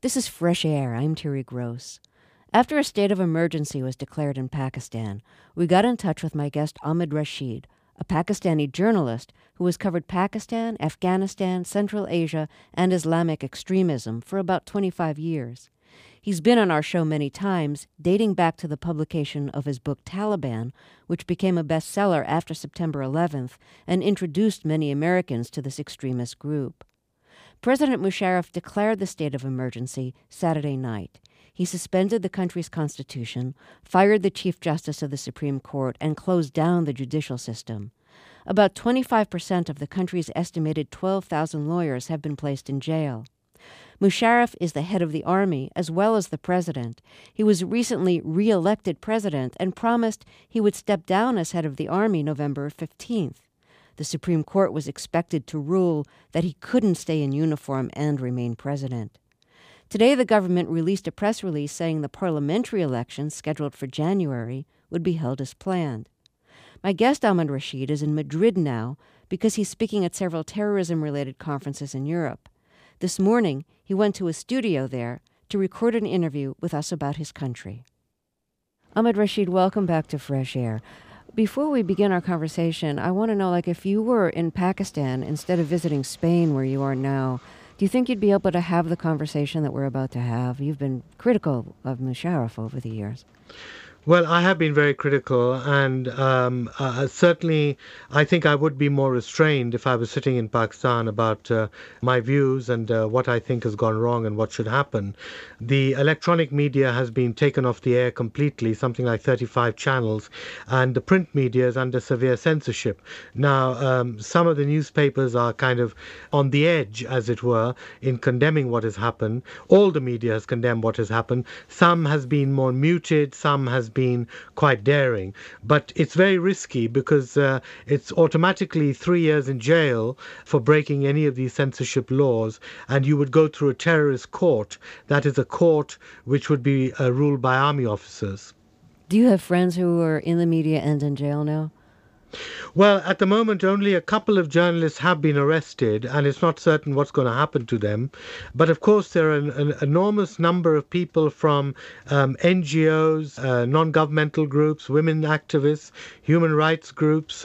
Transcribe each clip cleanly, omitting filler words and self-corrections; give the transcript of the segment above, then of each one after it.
This is Fresh Air. I'm Terry Gross. After a state of emergency was declared in Pakistan, we got in touch with my guest Ahmed Rashid, a Pakistani journalist who has covered Pakistan, Afghanistan, Central Asia, and Islamic extremism for about 25 years. He's been on our show many times, dating back to the publication of his book Taliban, which became a bestseller after September 11th and introduced many Americans to this extremist group. President Musharraf declared the state of emergency Saturday night. He suspended the country's constitution, fired the Chief Justice of the Supreme Court, and closed down the judicial system. About 25% of the country's estimated 12,000 lawyers have been placed in jail. Musharraf is the head of the army as well as the president. He was recently re-elected president and promised he would step down as head of the army November 15th. The Supreme Court was expected to rule that he couldn't stay in uniform and remain president. Today, the government released a press release saying the parliamentary elections scheduled for January would be held as planned. My guest, Ahmed Rashid, is in Madrid now because he's speaking at several terrorism-related conferences in Europe. This morning, he went to a studio there to record an interview with us about his country. Ahmed Rashid, welcome back to Fresh Air. Before we begin our conversation, I want to know, if you were in Pakistan instead of visiting Spain where you are now, do you think you'd be able to have the conversation that we're about to have? You've been critical of Musharraf over the years. Well, I have been very critical, and certainly I think I would be more restrained if I was sitting in Pakistan about my views and what I think has gone wrong and what should happen. The electronic media has been taken off the air completely, something like 35 channels, and the print media is under severe censorship. Now, some of the newspapers are kind of on the edge, as it were, in condemning what has happened. All the media has condemned what has happened. Some has been more muted, some has been quite daring, but it's very risky because it's automatically 3 years in jail for breaking any of these censorship laws, and you would go through a terrorist court. That is a court which would be ruled by army officers. Do you have friends who are in the media and in jail now? Well, at the moment, only a couple of journalists have been arrested, and it's not certain what's going to happen to them. But of course, there are an enormous number of people from NGOs, non-governmental groups, women activists, human rights groups.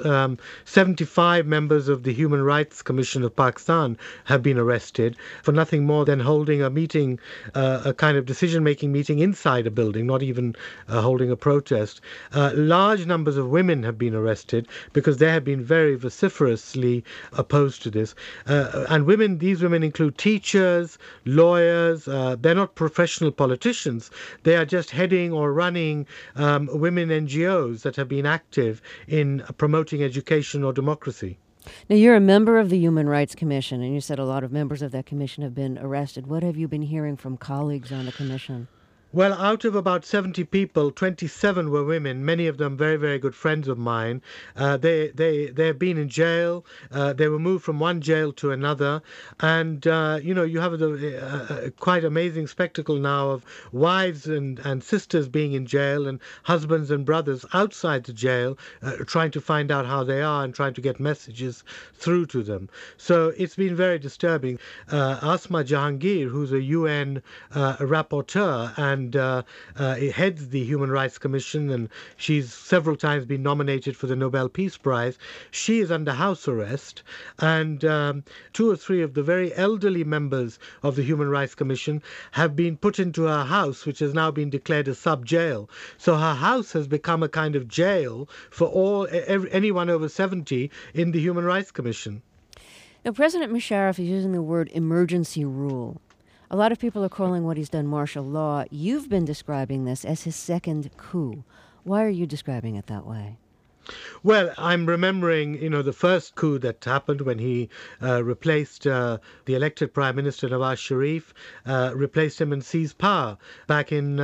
75 members of the Human Rights Commission of Pakistan have been arrested for nothing more than holding a meeting, a kind of decision-making meeting inside a building, not even holding a protest. Large numbers of women have been arrested because they have been very vociferously opposed to this. And these women include teachers, lawyers. They're not professional politicians. They are just heading or running women NGOs that have been active in promoting education or democracy. Now, you're a member of the Human Rights Commission, and you said a lot of members of that commission have been arrested. What have you been hearing from colleagues on the commission? Well, out of about 70 people, 27 were women, many of them very, very good friends of mine. They have been in jail. They were moved from one jail to another. And, you have the quite amazing spectacle now of wives and sisters being in jail and husbands and brothers outside the jail trying to find out how they are and trying to get messages through to them. So it's been very disturbing. Asma Jahangir, who's a UN rapporteur and heads the Human Rights Commission, and she's several times been nominated for the Nobel Peace Prize. She is under house arrest, and 2 or 3 of the very elderly members of the Human Rights Commission have been put into her house, which has now been declared a sub-jail. So her house has become a kind of jail for anyone over 70 in the Human Rights Commission. Now, President Musharraf is using the word emergency rule. A lot of people are calling what he's done martial law. You've been describing this as his second coup. Why are you describing it that way? Well, I'm remembering, the first coup that happened when he replaced the elected Prime Minister Nawaz Sharif, replaced him and seized power back in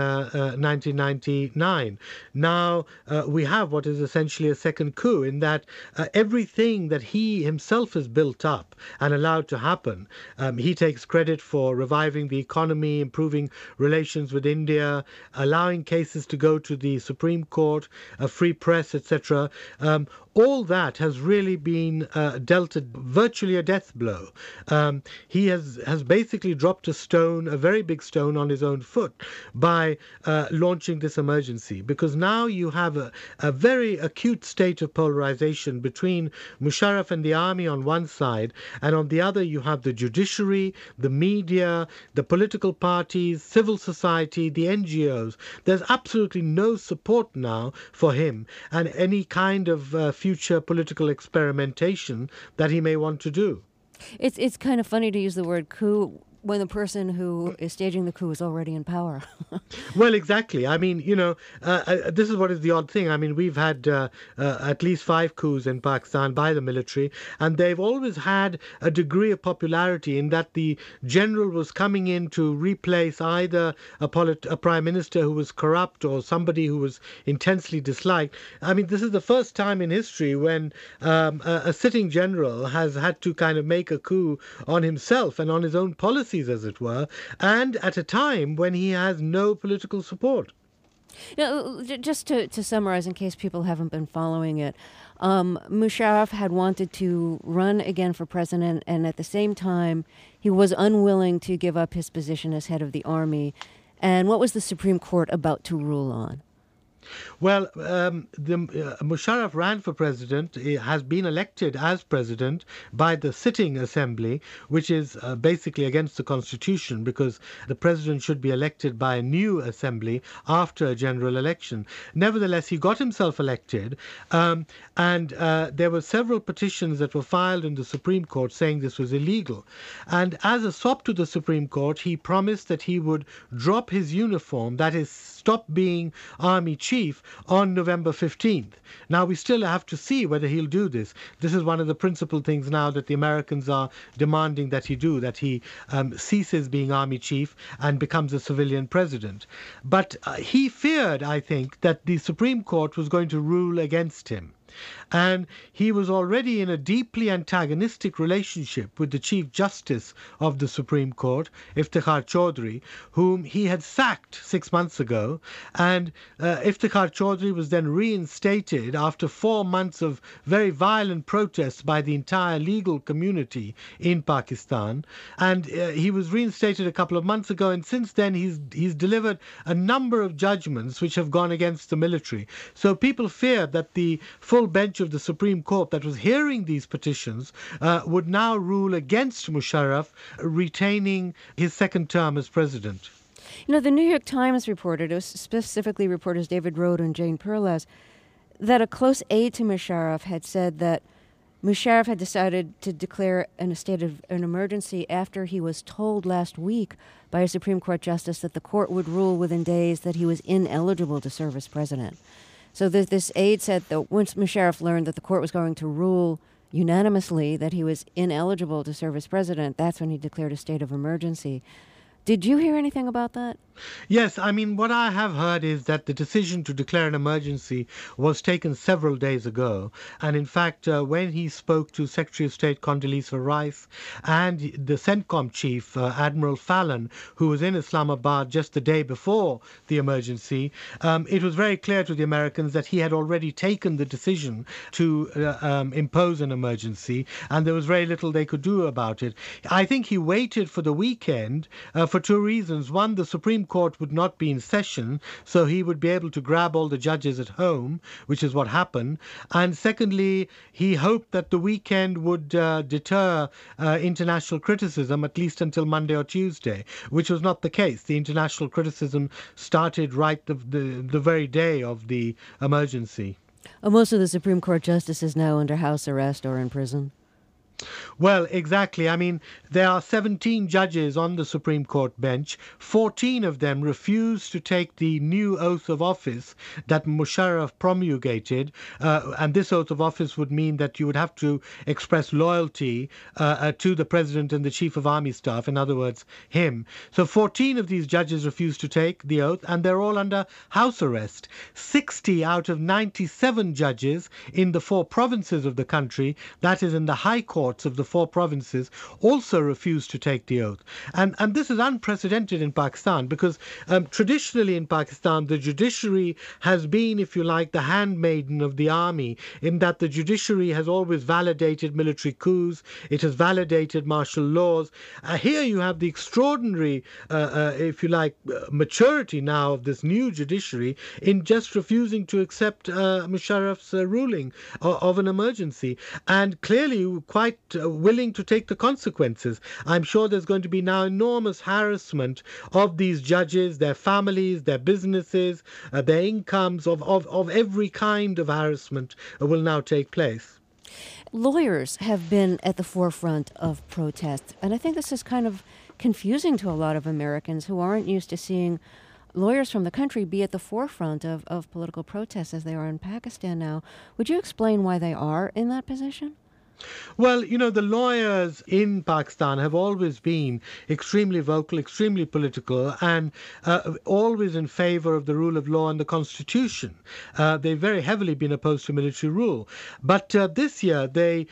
1999. Now we have what is essentially a second coup in that everything that he himself has built up and allowed to happen, he takes credit for reviving the economy, improving relations with India, allowing cases to go to the Supreme Court, a free press, etc. all that has really been dealt virtually a death blow. He has basically dropped a very big stone on his own foot by launching this emergency, because now you have a very acute state of polarization between Musharraf and the army on one side, and on the other you have the judiciary, the media, the political parties, civil society, the NGOs. There's absolutely no support now for him and any kind of future political experimentation that he may want to do. It's kind of funny to use the word coup when the person who is staging the coup is already in power. Well, exactly. I mean, this is what is the odd thing. I mean, we've had at least 5 coups in Pakistan by the military, and they've always had a degree of popularity in that the general was coming in to replace either a prime minister who was corrupt or somebody who was intensely disliked. I mean, this is the first time in history when a sitting general has had to kind of make a coup on himself and on his own policies, as it were, and at a time when he has no political support. Just to summarize, in case people haven't been following it, Musharraf had wanted to run again for president, and at the same time, he was unwilling to give up his position as head of the army. And what was the Supreme Court about to rule on? Well, Musharraf ran for president, has been elected as president by the sitting assembly, which is basically against the constitution, because the president should be elected by a new assembly after a general election. Nevertheless, he got himself elected, and there were several petitions that were filed in the Supreme Court saying this was illegal. And as a sop to the Supreme Court, he promised that he would drop his uniform, that is, stop being army chief, on November 15th. Now, we still have to see whether he'll do this. This is one of the principal things now that the Americans are demanding that he do, that he ceases being army chief and becomes a civilian president. But he feared, I think, that the Supreme Court was going to rule against him. And he was already in a deeply antagonistic relationship with the Chief Justice of the Supreme Court, Iftikhar Chaudhry, whom he had sacked 6 months ago. And Iftikhar Chaudhry was then reinstated after 4 months of very violent protests by the entire legal community in Pakistan. And he was reinstated a couple of months ago, and since then he's delivered a number of judgments which have gone against the military. So people fear that the full bench of the Supreme Court that was hearing these petitions would now rule against Musharraf retaining his second term as president. The New York Times reported, it was specifically reporters David Rode and Jane Perlez, that a close aide to Musharraf had said that Musharraf had decided to declare a state of an emergency after he was told last week by a Supreme Court justice that the court would rule within days that he was ineligible to serve as president. So this aide said that once Musharraf learned that the court was going to rule unanimously that he was ineligible to serve as president, that's when he declared a state of emergency. Did you hear anything about that? Yes, I mean, what I have heard is that the decision to declare an emergency was taken several days ago. And in fact, when he spoke to Secretary of State Condoleezza Rice and the CENTCOM chief, Admiral Fallon, who was in Islamabad just the day before the emergency, it was very clear to the Americans that he had already taken the decision to impose an emergency, and there was very little they could do about it. I think he waited for the weekend for 2 reasons. One, the Supreme Court would not be in session, so he would be able to grab all the judges at home, which is what happened. And secondly, he hoped that the weekend would deter international criticism, at least until Monday or Tuesday, which was not the case. The international criticism started right the very day of the emergency. Most of the Supreme Court justices now under house arrest or in prison. Well, exactly. I mean, there are 17 judges on the Supreme Court bench. 14 of them refused to take the new oath of office that Musharraf promulgated. And this oath of office would mean that you would have to express loyalty to the President and the Chief of Army Staff, in other words, him. So 14 of these judges refused to take the oath, and they're all under house arrest. 60 out of 97 judges in the 4 provinces of the country, that is in the High Court courts of the 4 provinces also refused to take the oath. And this is unprecedented in Pakistan because traditionally in Pakistan, the judiciary has been, if you like, the handmaiden of the army, in that the judiciary has always validated military coups, it has validated martial laws. Here you have the extraordinary, if you like, maturity now of this new judiciary in just refusing to accept Musharraf's ruling of an emergency, and clearly quite willing to take the consequences. I'm sure there's going to be now enormous harassment of these judges, their families, their businesses, their incomes, of every kind of harassment will now take place. Lawyers have been at the forefront of protests, and I think this is kind of confusing to a lot of Americans who aren't used to seeing lawyers from the country be at the forefront of political protests as they are in Pakistan now. Would you explain why they are in that position? Well, the lawyers in Pakistan have always been extremely vocal, extremely political, and always in favor of the rule of law and the constitution. They've very heavily been opposed to military rule. But this year,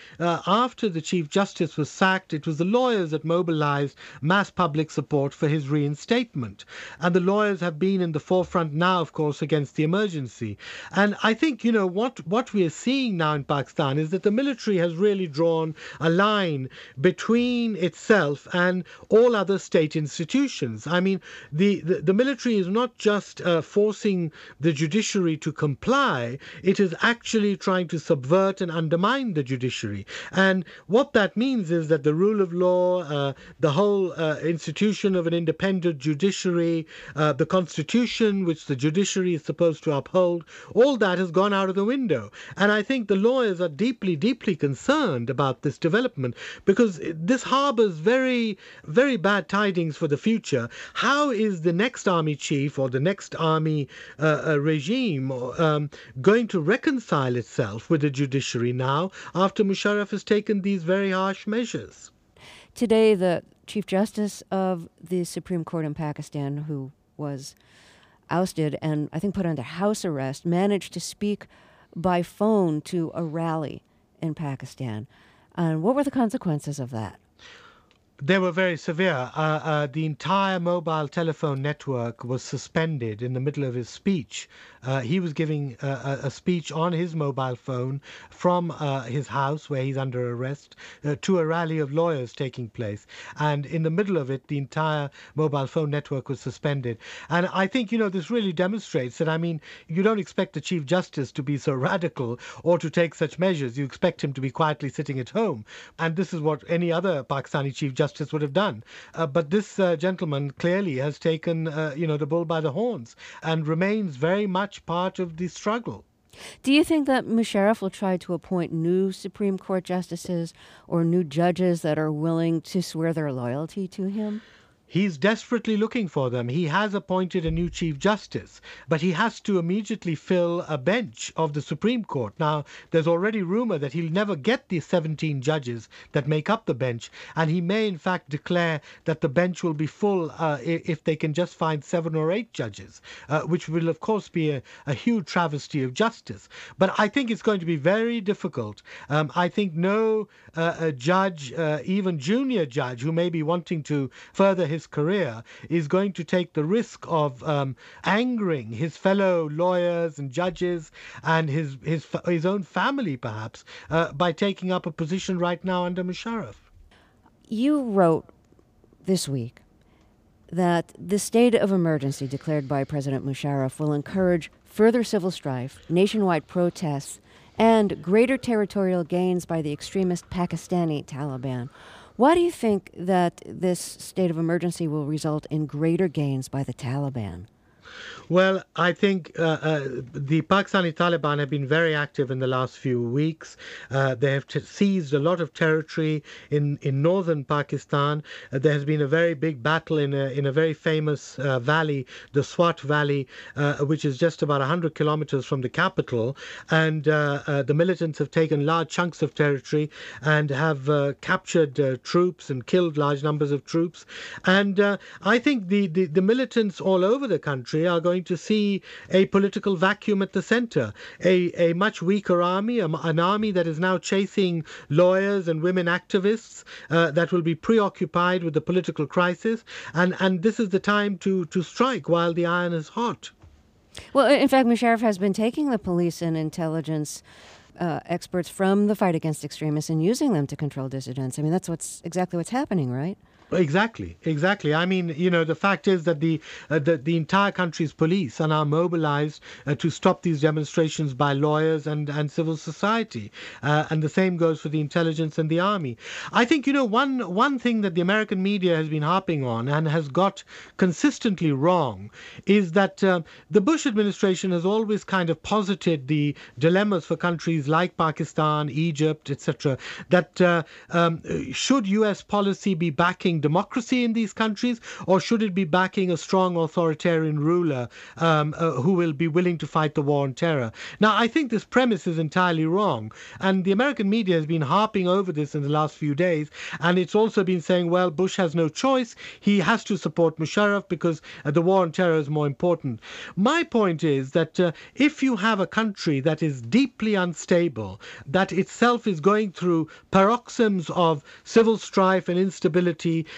after the Chief Justice was sacked, it was the lawyers that mobilized mass public support for his reinstatement. And the lawyers have been in the forefront now, of course, against the emergency. And I think, what we are seeing now in Pakistan is that the military has really drawn a line between itself and all other state institutions. I mean, the military is not just forcing the judiciary to comply, it is actually trying to subvert and undermine the judiciary. And what that means is that the rule of law, the whole institution of an independent judiciary, the constitution which the judiciary is supposed to uphold, all that has gone out of the window. And I think the lawyers are deeply, deeply concerned about this development because this harbors very, very bad tidings for the future. How is the next army chief or the next army regime going to reconcile itself with the judiciary now after Musharraf has taken these very harsh measures? Today, the Chief Justice of the Supreme Court in Pakistan, who was ousted and I think put under house arrest, managed to speak by phone to a rally in Pakistan. And what were the consequences of that? They were very severe. The entire mobile telephone network was suspended in the middle of his speech. He was giving a speech on his mobile phone from his house where he's under arrest to a rally of lawyers taking place. And in the middle of it, the entire mobile phone network was suspended. And I think, this really demonstrates that, you don't expect the Chief Justice to be so radical or to take such measures. You expect him to be quietly sitting at home. And this is what any other Pakistani Chief Justice would have done. But this gentleman clearly has taken, the bull by the horns and remains very much part of the struggle. Do you think that Musharraf will try to appoint new Supreme Court justices or new judges that are willing to swear their loyalty to him? He's desperately looking for them. He has appointed a new Chief Justice, but he has to immediately fill a bench of the Supreme Court. Now, there's already rumor that he'll never get the 17 judges that make up the bench, and he may in fact declare that the bench will be full if they can just find 7 or 8 judges, which will of course be a huge travesty of justice. But I think it's going to be very difficult. I think no judge, even junior judge, who may be wanting to further his career is going to take the risk of angering his fellow lawyers and judges and his own family, perhaps, by taking up a position right now under Musharraf. You wrote this week that the state of emergency declared by President Musharraf will encourage further civil strife, nationwide protests, and greater territorial gains by the extremist Pakistani Taliban. Why do you think that this state of emergency will result in greater gains by the Taliban? Well, I think the Pakistani Taliban have been very active in the last few weeks. They have seized a lot of territory in northern Pakistan. There has been a very big battle in a very famous valley, the Swat Valley, which is just about 100 kilometers from the capital. And the militants have taken large chunks of territory and have captured troops and killed large numbers of troops. And I think the militants all over the country country are going to see a political vacuum at the center, a much weaker army, an army that is now chasing lawyers and women activists that will be preoccupied with the political crisis. And this is the time to strike while the iron is hot. Well, in fact, Musharraf has been taking the police and intelligence experts from the fight against extremists and using them to control dissidents. I mean, that's exactly what's happening, right? Exactly. I mean, the fact is that the entire country's police are now mobilized to stop these demonstrations by lawyers and civil society, and the same goes for the intelligence and the army. I think one thing that the American media has been harping on and has got consistently wrong is that the Bush administration has always kind of posited the dilemmas for countries like Pakistan, Egypt, etc. That should U.S. policy be backing democracy in these countries, or should it be backing a strong authoritarian ruler who will be willing to fight the war on terror? Now, I think this premise is entirely wrong, and the American media has been harping over this in the last few days, and it's also been saying, well, Bush has no choice. He has to support Musharraf because the war on terror is more important. My point is that if you have a country that is deeply unstable, that itself is going through paroxysms of civil strife and instability,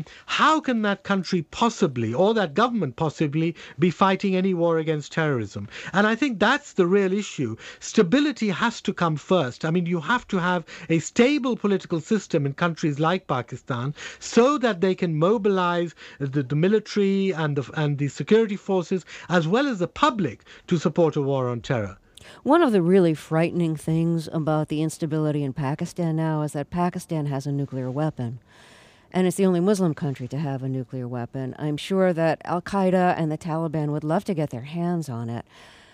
how can that country possibly, or that government possibly, be fighting any war against terrorism? And I think that's the real issue. Stability has to come first. I mean, you have to have a stable political system in countries like Pakistan so that they can mobilize the military and the security forces as well as the public to support a war on terror. One of the really frightening things about the instability in Pakistan now is that Pakistan has a nuclear weapon. And it's the only Muslim country to have a nuclear weapon. I'm sure that Al-Qaeda and the Taliban would love to get their hands on it.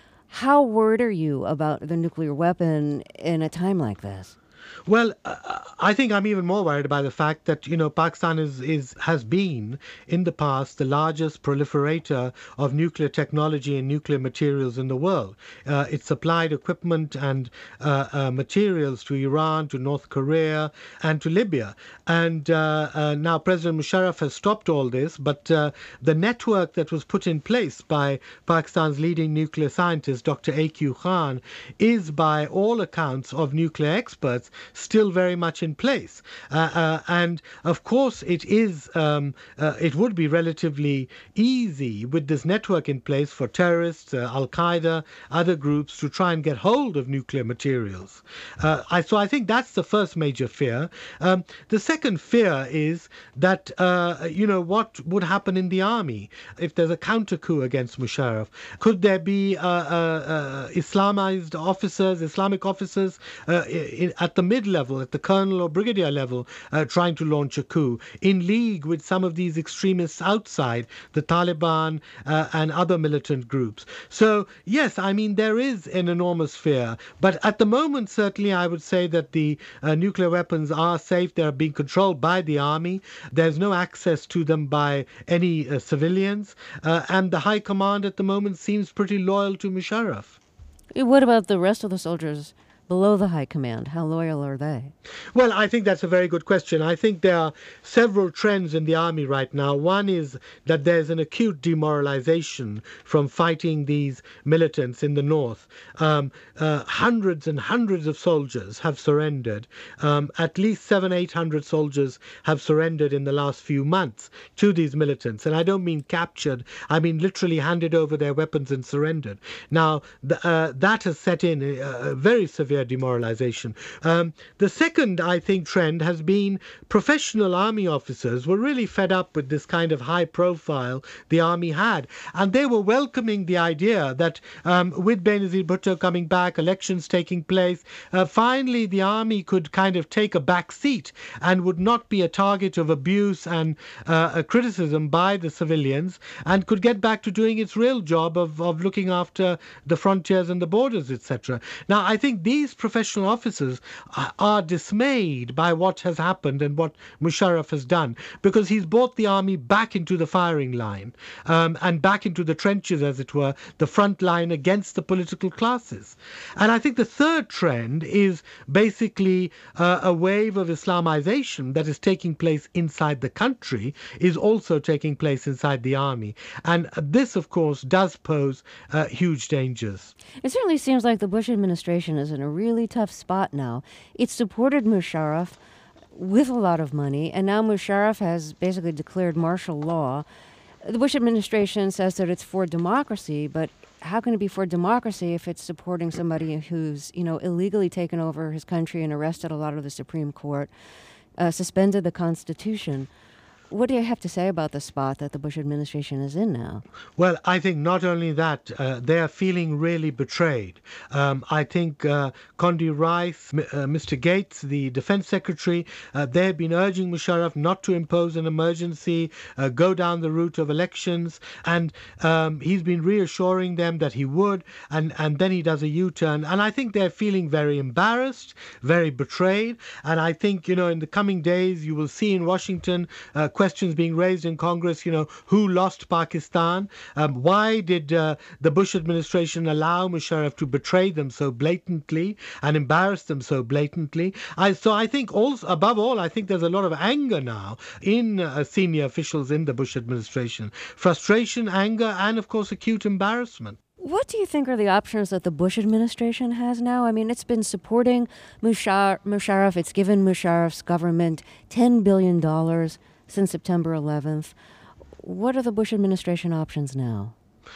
How worried are you about the nuclear weapon in a time like this? Well, I think I'm even more worried by the fact that Pakistan has been in the past the largest proliferator of nuclear technology and nuclear materials in the world. It supplied equipment and materials to Iran, to North Korea, and to Libya. And now President Musharraf has stopped all this, but the network that was put in place by Pakistan's leading nuclear scientist, Dr. A.Q. Khan, is by all accounts of nuclear experts still very much in place. And of course it would be relatively easy with this network in place for terrorists, Al-Qaeda, other groups to try and get hold of nuclear materials. So I think that's the first major fear. The second fear is that, what would happen in the army if there's a counter coup against Musharraf? Could there be Islamic officers at the mid-level, at the colonel or brigadier level, trying to launch a coup in league with some of these extremists outside, the Taliban and other militant groups? So, yes, I mean, there is an enormous fear. But at the moment, certainly, I would say that the nuclear weapons are safe. They're being controlled by the army. There's no access to them by any civilians. And the high command at the moment seems pretty loyal to Musharraf. What about the rest of the soldiers below the high command? How loyal are they? Well, I think that's a very good question. I think there are several trends in the army right now. One is that there's an acute demoralization from fighting these militants in the north. Hundreds and hundreds of soldiers have surrendered. At least 700-800 soldiers have surrendered in the last few months to these militants. And I don't mean captured. I mean literally handed over their weapons and surrendered. Now, that has set in a very severe demoralization. The second, I think, trend has been professional army officers were really fed up with this kind of high profile the army had, and they were welcoming the idea that with Benazir Bhutto coming back, elections taking place, finally the army could kind of take a back seat and would not be a target of abuse and criticism by the civilians, and could get back to doing its real job of looking after the frontiers and the borders, etc. Now, I think these police professional officers are dismayed by what has happened and what Musharraf has done, because he's brought the army back into the firing line, and back into the trenches, as it were, the front line against the political classes. And I think the third trend is basically a wave of Islamization that is taking place inside the country, is also taking place inside the army. And this, of course, does pose huge dangers. It certainly seems like the Bush administration is in a really tough spot now. It supported Musharraf with a lot of money, and now Musharraf has basically declared martial law. The Bush administration says that it's for democracy, but how can it be for democracy if it's supporting somebody who's, illegally taken over his country and arrested a lot of the Supreme Court, suspended the Constitution? What do you have to say about the spot that the Bush administration is in now? Well, I think not only that, they are feeling really betrayed. I think Condi Rice, Mr. Gates, the defense secretary, they have been urging Musharraf not to impose an emergency, go down the route of elections, and he's been reassuring them that he would, and then he does a U-turn. And I think they're feeling very embarrassed, very betrayed, and I think, in the coming days you will see in Washington questions being raised in Congress, who lost Pakistan? Why did the Bush administration allow Musharraf to betray them so blatantly and embarrass them so blatantly? So I think also, above all, I think there's a lot of anger now in senior officials in the Bush administration. Frustration, anger, and of course acute embarrassment. What do you think are the options that the Bush administration has now? I mean, it's been supporting Musharraf. It's given Musharraf's government $10 billion since September 11th. What are the Bush administration options now?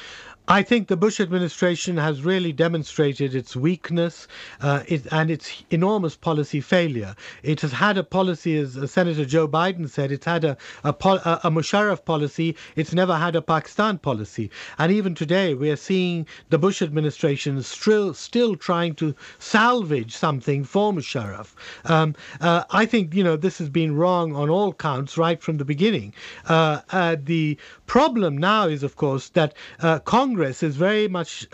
I think the Bush administration has really demonstrated its weakness and its enormous policy failure. It has had a policy, as Senator Joe Biden said, it's had a Musharraf policy. It's never had a Pakistan policy. And even today, we are seeing the Bush administration still trying to salvage something for Musharraf. I think, this has been wrong on all counts right from the beginning. The problem now is, of course, that Congress is very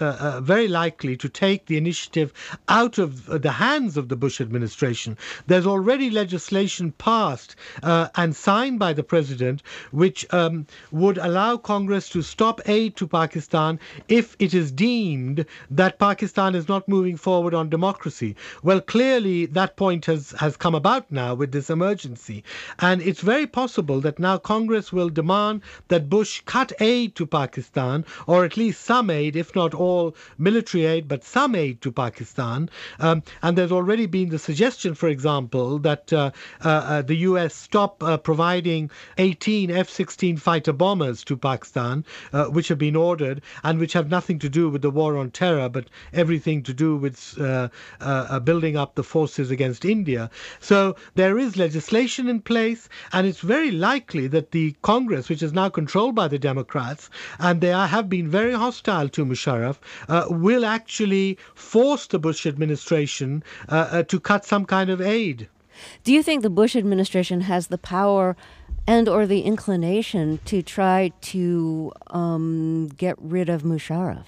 likely to take the initiative out of the hands of the Bush administration. There's already legislation passed and signed by the president which would allow Congress to stop aid to Pakistan if it is deemed that Pakistan is not moving forward on democracy. Well, clearly that point has come about now with this emergency, and it's very possible that now Congress will demand that Bush cut aid to Pakistan, or at least some aid, if not all military aid, but some aid to Pakistan. And there's already been the suggestion, for example, that the US stop providing 18 F-16 fighter bombers to Pakistan, which have been ordered and which have nothing to do with the war on terror, but everything to do with building up the forces against India. So there is legislation in place, and it's very likely that the Congress, which is now controlled by the Democrats, and they have been very hostile to Musharraf, will actually force the Bush administration to cut some kind of aid. Do you think the Bush administration has the power and or the inclination to try to get rid of Musharraf?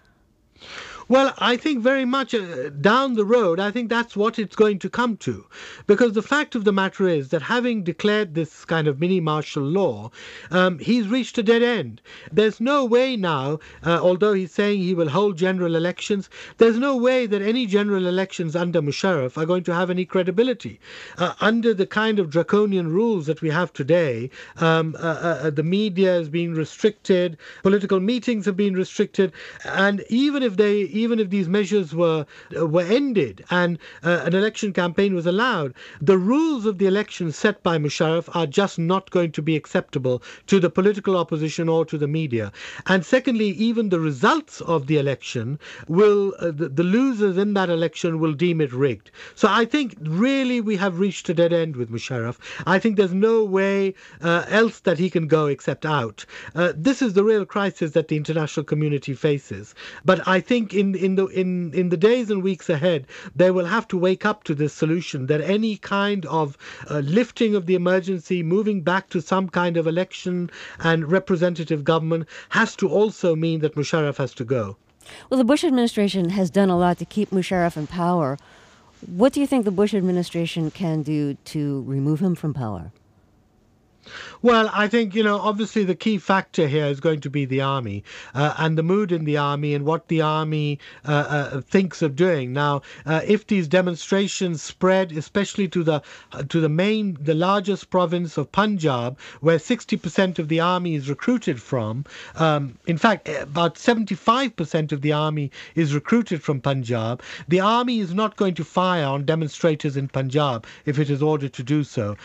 Well, I think very much down the road, I think that's what it's going to come to. Because the fact of the matter is that having declared this kind of mini martial law, he's reached a dead end. There's no way now, although he's saying he will hold general elections, there's no way that any general elections under Musharraf are going to have any credibility. Under the kind of draconian rules that we have today, the media is being restricted, political meetings have been restricted, and even if these measures were ended and an election campaign was allowed, the rules of the election set by Musharraf are just not going to be acceptable to the political opposition or to the media. And secondly, even the results of the election will, the losers in that election will deem it rigged. So I think really we have reached a dead end with Musharraf. I think there's no way else that he can go except out. This is the real crisis that the international community faces. But I think in the days and weeks ahead, they will have to wake up to this solution that any kind of lifting of the emergency, moving back to some kind of election and representative government, has to also mean that Musharraf has to go. Well, the Bush administration has done a lot to keep Musharraf in power. What do you think the Bush administration can do to remove him from power? Well, I think, obviously the key factor here is going to be the army and the mood in the army and what the army thinks of doing. Now, if these demonstrations spread, especially to the largest province of Punjab, where 60% of the army is recruited from, in fact, about 75% of the army is recruited from Punjab, the army is not going to fire on demonstrators in Punjab if it is ordered to do so.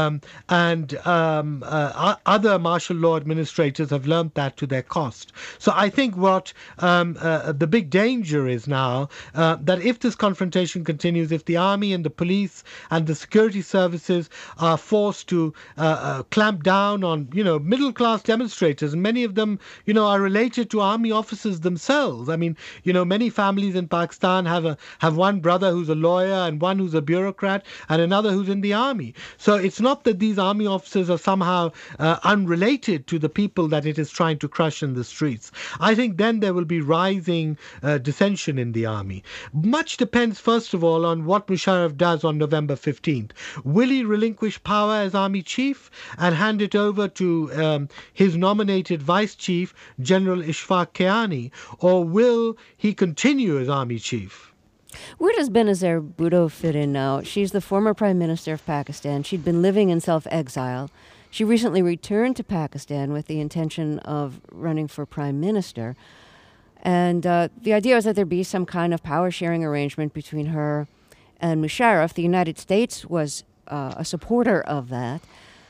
Other martial law administrators have learnt that to their cost. So I think what the big danger is now, that if this confrontation continues, if the army and the police and the security services are forced to clamp down on, middle-class demonstrators, and many of them, are related to army officers themselves. I mean, many families in Pakistan have one brother who's a lawyer and one who's a bureaucrat and another who's in the army. So it's not that these army officers are somehow unrelated to the people that it is trying to crush in the streets. I think then there will be rising dissension in the army. Much depends, first of all, on what Musharraf does on November 15th. Will he relinquish power as army chief and hand it over to his nominated vice chief, General Ishfaq Kiani, or will he continue as army chief? Where does Benazir Bhutto fit in now? She's the former prime minister of Pakistan. She'd been living in self-exile. She recently returned to Pakistan with the intention of running for prime minister. And the idea was that there be some kind of power-sharing arrangement between her and Musharraf. The United States was a supporter of that.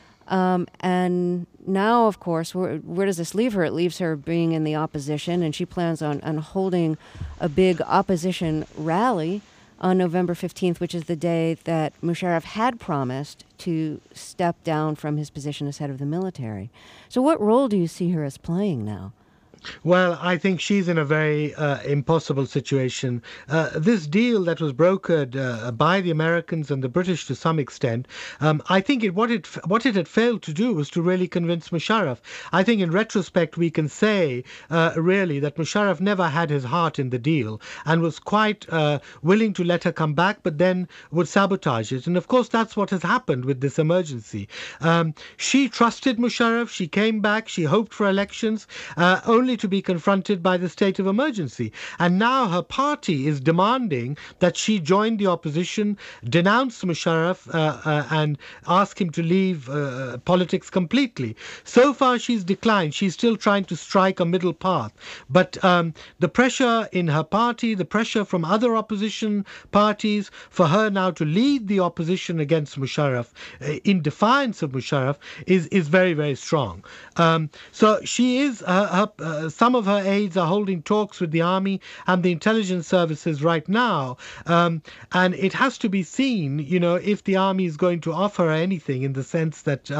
And now, of course, where does this leave her? It leaves her being in the opposition, and she plans on holding a big opposition rally on November 15th, which is the day that Musharraf had promised to step down from his position as head of the military. So what role do you see her as playing now? Well, I think she's in a very impossible situation. This deal that was brokered by the Americans and the British to some extent, I think what it had failed to do was to really convince Musharraf. I think in retrospect we can say really that Musharraf never had his heart in the deal and was quite willing to let her come back, but then would sabotage it. And of course that's what has happened with this emergency. She trusted Musharraf. She came back. She hoped for elections. Only to be confronted by the state of emergency. And now her party is demanding that she join the opposition, denounce Musharraf, and ask him to leave politics completely. So far she's declined. She's still trying to strike a middle path. But the pressure in her party, the pressure from other opposition parties for her now to lead the opposition against Musharraf in defiance of Musharraf is very, very strong. So she is some of her aides are holding talks with the army and the intelligence services right now, and it has to be seen, if the army is going to offer her anything in the sense that,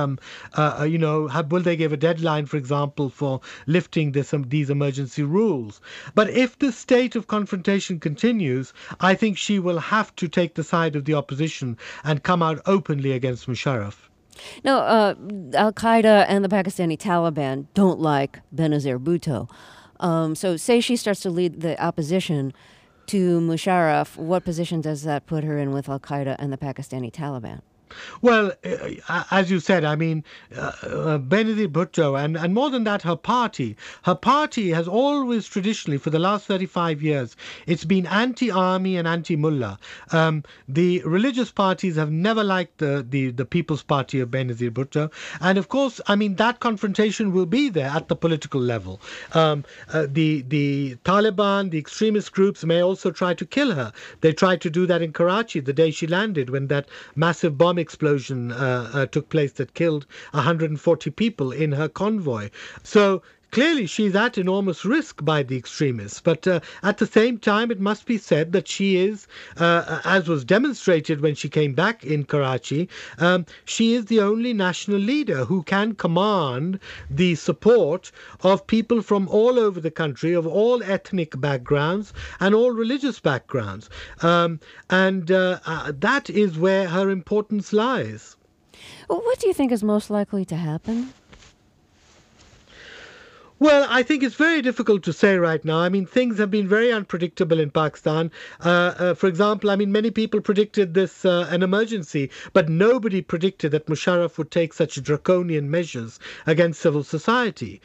will they give a deadline, for example, for lifting these emergency rules? But if the state of confrontation continues, I think she will have to take the side of the opposition and come out openly against Musharraf. Now, Al-Qaeda and the Pakistani Taliban don't like Benazir Bhutto. So say she starts to lead the opposition to Musharraf, what position does that put her in with Al-Qaeda and the Pakistani Taliban? Well, as you said, I mean, Benazir Bhutto, and more than that, her party has always traditionally, for the last 35 years, it's been anti-army and anti-mullah. The religious parties have never liked the People's Party of Benazir Bhutto. And of course, I mean, that confrontation will be there at the political level. The Taliban, the extremist groups may also try to kill her. They tried to do that in Karachi the day she landed, when that massive bomb explosion took place that killed 140 people in her convoy. So clearly she's at enormous risk by the extremists, but at the same time it must be said that she is, as was demonstrated when she came back in Karachi, she is the only national leader who can command the support of people from all over the country, of all ethnic backgrounds and all religious backgrounds. That is where her importance lies. What do you think is most likely to happen? Well, I think it's very difficult to say right now. I mean, things have been very unpredictable in Pakistan. For example, I mean, many people predicted this an emergency, but nobody predicted that Musharraf would take such draconian measures against civil society.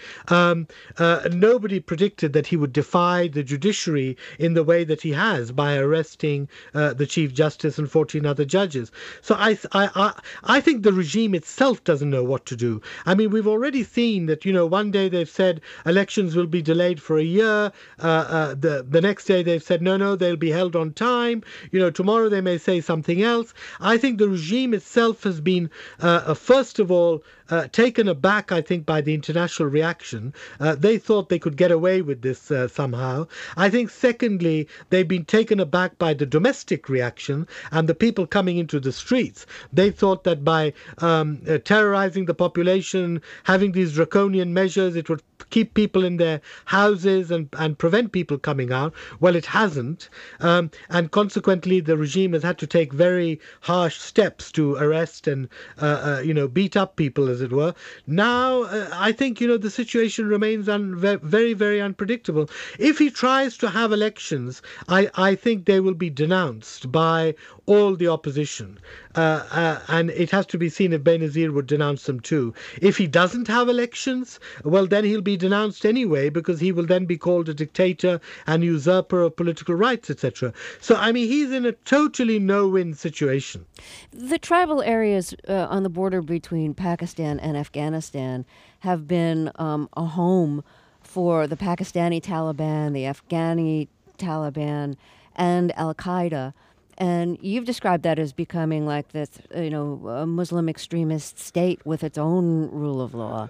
Nobody predicted that he would defy the judiciary in the way that he has by arresting the Chief Justice and 14 other judges. So I think the regime itself doesn't know what to do. I mean, we've already seen that, one day they've said elections will be delayed for a year. The next day they've said no, they'll be held on time. Tomorrow they may say something else. I think the regime itself has been, first of all, taken aback, I think, by the international reaction. They thought they could get away with this somehow. I think, secondly, they've been taken aback by the domestic reaction and the people coming into the streets. They thought that by terrorizing the population, having these draconian measures, it would keep people in their houses and prevent people coming out. Well, it hasn't. And consequently, the regime has had to take very harsh steps to arrest and, beat up people, as it were. Now, I think, the situation remains very, very unpredictable. If he tries to have elections, I think they will be denounced by all the opposition. And it has to be seen if Benazir would denounce them too. If he doesn't have elections, well, then he'll be denounced anyway, because he will then be called a dictator and usurper of political rights, etc. So, I mean, he's in a totally no-win situation. The tribal areas on the border between Pakistan and Afghanistan have been a home for the Pakistani Taliban, the Afghani Taliban, and Al-Qaeda. And you've described that as becoming like this, a Muslim extremist state with its own rule of law.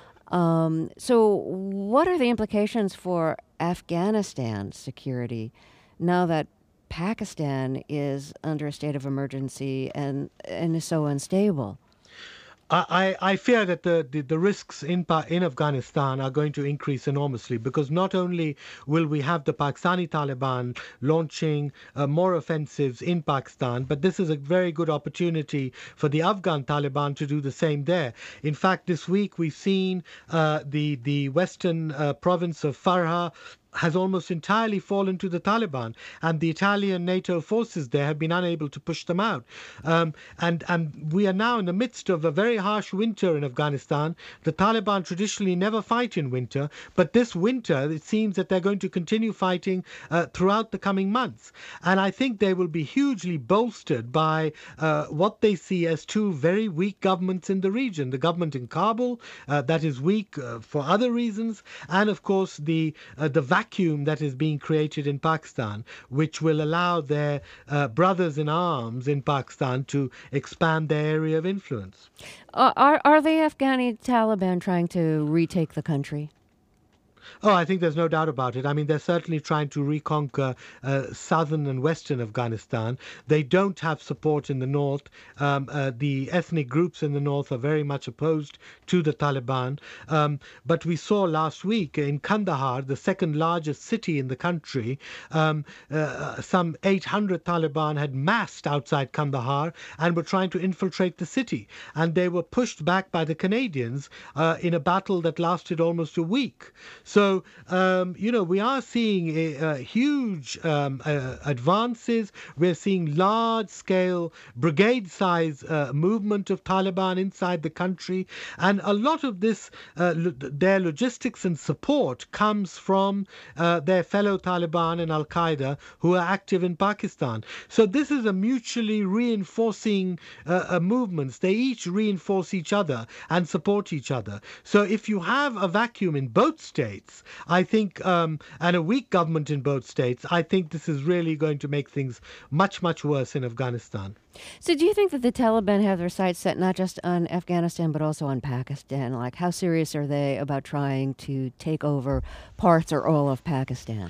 So what are the implications for Afghanistan's security now that Pakistan is under a state of emergency and is so unstable? I fear that the risks in Afghanistan are going to increase enormously, because not only will we have the Pakistani Taliban launching more offensives in Pakistan, but this is a very good opportunity for the Afghan Taliban to do the same there. In fact, this week we've seen the western province of Farha has almost entirely fallen to the Taliban, and the Italian NATO forces there have been unable to push them out. And we are now in the midst of a very harsh winter in Afghanistan. The Taliban traditionally never fight in winter, but this winter it seems that they're going to continue fighting throughout the coming months. And I think they will be hugely bolstered by what they see as two very weak governments in the region. The government in Kabul, that is weak for other reasons, and of course the vacuum that is being created in Pakistan, which will allow their brothers in arms in Pakistan to expand their area of influence. Are the Afghani Taliban trying to retake the country? Oh, I think there's no doubt about it. I mean, they're certainly trying to reconquer southern and western Afghanistan. They don't have support in the north. The ethnic groups in the north are very much opposed to the Taliban. But we saw last week in Kandahar, the second largest city in the country, some 800 Taliban had massed outside Kandahar and were trying to infiltrate the city. And they were pushed back by the Canadians in a battle that lasted almost a week. So, we are seeing huge advances. We're seeing large-scale brigade-size movement of Taliban inside the country. And a lot of this, their logistics and support comes from their fellow Taliban and Al-Qaeda who are active in Pakistan. So this is a mutually reinforcing movements. They each reinforce each other and support each other. So if you have a vacuum in both states, I think, and a weak government in both states, I think this is really going to make things much, much worse in Afghanistan. So do you think that the Taliban have their sights set not just on Afghanistan but also on Pakistan? Like, how serious are they about trying to take over parts or all of Pakistan?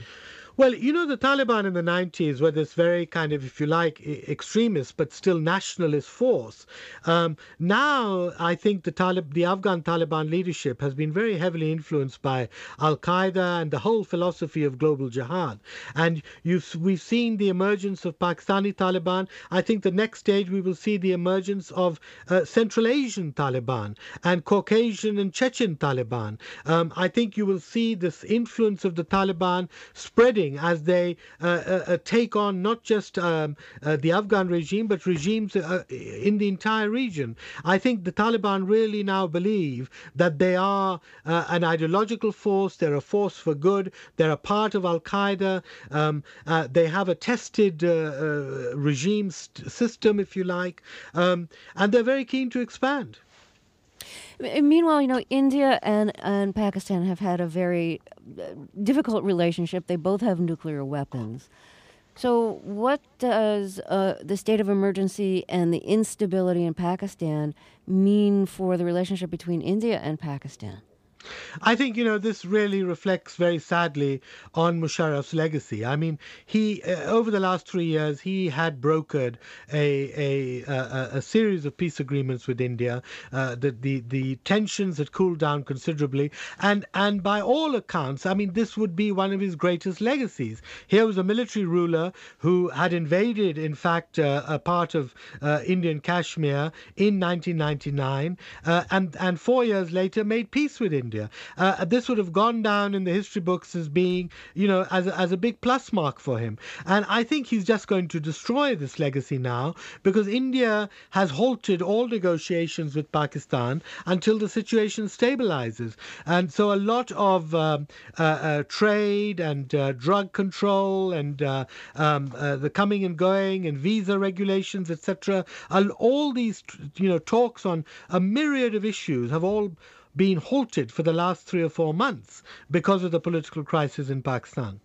Well, the Taliban in the 90s were this very kind of, if you like, extremist but still nationalist force. Now, I think the Afghan Taliban leadership has been very heavily influenced by Al Qaeda and the whole philosophy of global jihad. And we've seen the emergence of Pakistani Taliban. I think the next stage we will see the emergence of Central Asian Taliban and Caucasian and Chechen Taliban. I think you will see this influence of the Taliban spreading as they take on not just the Afghan regime, but regimes in the entire region. I think the Taliban really now believe that they are an ideological force, they're a force for good, they're a part of Al Qaeda, they have a tested regime system, if you like, and they're very keen to expand. Meanwhile, India and Pakistan have had a very difficult relationship. They both have nuclear weapons. So what does the state of emergency and the instability in Pakistan mean for the relationship between India and Pakistan? I think, this really reflects very sadly on Musharraf's legacy. I mean, he over the last 3 years, he had brokered a series of peace agreements with India. The tensions had cooled down considerably, and by all accounts, I mean, this would be one of his greatest legacies. Here was a military ruler who had invaded, in fact, a part of Indian Kashmir in 1999, and 4 years later made peace with India. This would have gone down in the history books as being, as a big plus mark for him. And I think he's just going to destroy this legacy now because India has halted all negotiations with Pakistan until the situation stabilizes. And so a lot of trade and drug control and the coming and going and visa regulations, etc., all these, talks on a myriad of issues have all been halted for the last 3 or 4 months because of the political crisis in Pakistan.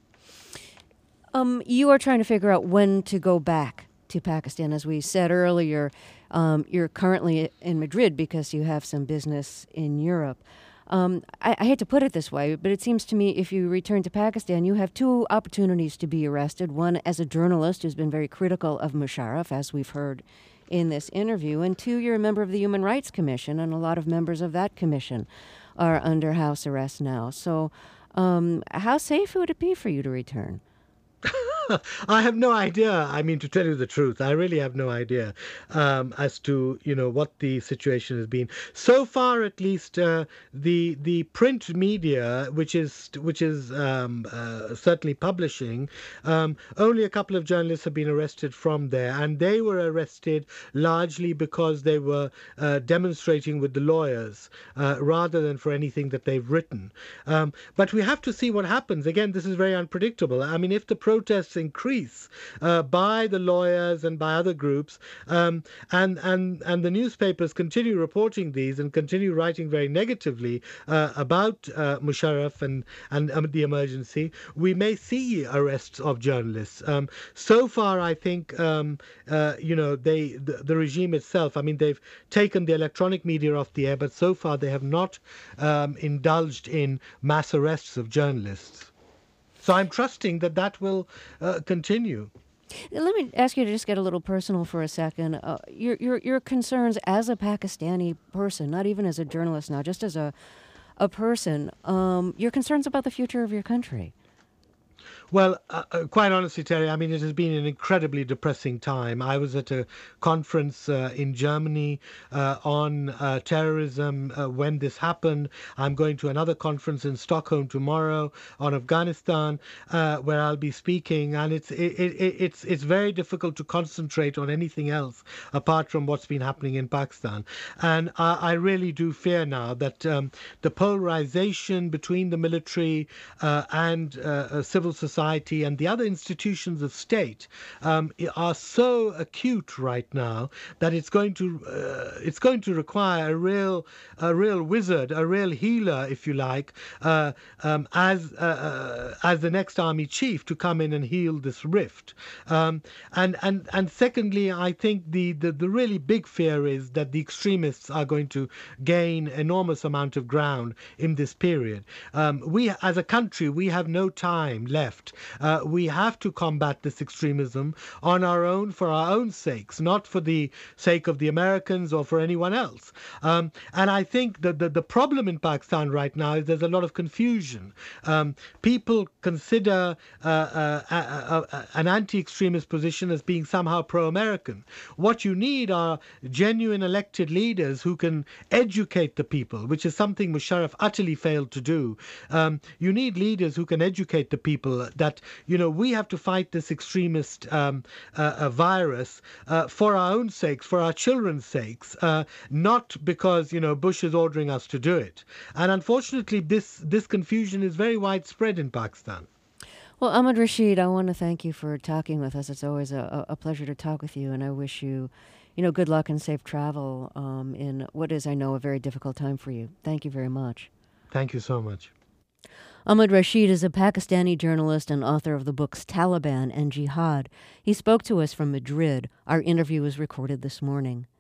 You are trying to figure out when to go back to Pakistan. As we said earlier, you're currently in Madrid because you have some business in Europe. I hate to put it this way, but it seems to me if you return to Pakistan, you have 2 opportunities to be arrested. One as a journalist who's been very critical of Musharraf, as we've heard in this interview, and 2, you're a member of the Human Rights Commission, and a lot of members of that commission are under house arrest now. So how safe would it be for you to return? I have no idea. I mean, to tell you the truth, I really have no idea as to what the situation has been so far. At least the print media, which is certainly publishing, only a couple of journalists have been arrested from there, and they were arrested largely because they were demonstrating with the lawyers rather than for anything that they've written. But we have to see what happens. Again, this is very unpredictable. I mean, if the protests increase by the lawyers and by other groups, and the newspapers continue reporting these and continue writing very negatively about Musharraf and the emergency, we may see arrests of journalists. So far, I think the regime itself. I mean, they've taken the electronic media off the air, but so far they have not indulged in mass arrests of journalists. So I'm trusting that will continue. Let me ask you to just get a little personal for a second. Your concerns as a Pakistani person, not even as a journalist now, just as a person, your concerns about the future of your country. Well, quite honestly, Terry, I mean, it has been an incredibly depressing time. I was at a conference in Germany on terrorism when this happened. I'm going to another conference in Stockholm tomorrow on Afghanistan, where I'll be speaking, and it's very difficult to concentrate on anything else apart from what's been happening in Pakistan. And I really do fear now that the polarization between the military and civil society and the other institutions of state are so acute right now that it's going to require a real wizard, a real healer, if you like, as the next army chief to come in and heal this rift. And secondly, I think the really big fear is that the extremists are going to gain enormous amount of ground in this period. We, as a country, we have no time left we have to combat this extremism on our own, for our own sakes, not for the sake of the Americans or for anyone else. And I think that the problem in Pakistan right now is there's a lot of confusion. People consider an anti-extremist position as being somehow pro-American. What you need are genuine elected leaders who can educate the people, which is something Musharraf utterly failed to do. You need leaders who can educate the people that, we have to fight this extremist virus for our own sakes, for our children's sakes, not because, Bush is ordering us to do it. And unfortunately, this confusion is very widespread in Pakistan. Well, Ahmed Rashid, I want to thank you for talking with us. It's always a pleasure to talk with you, and I wish you, good luck and safe travel in what is, I know, a very difficult time for you. Thank you very much. Thank you so much. Ahmed Rashid is a Pakistani journalist and author of the books Taliban and Jihad. He spoke to us from Madrid. Our interview was recorded this morning.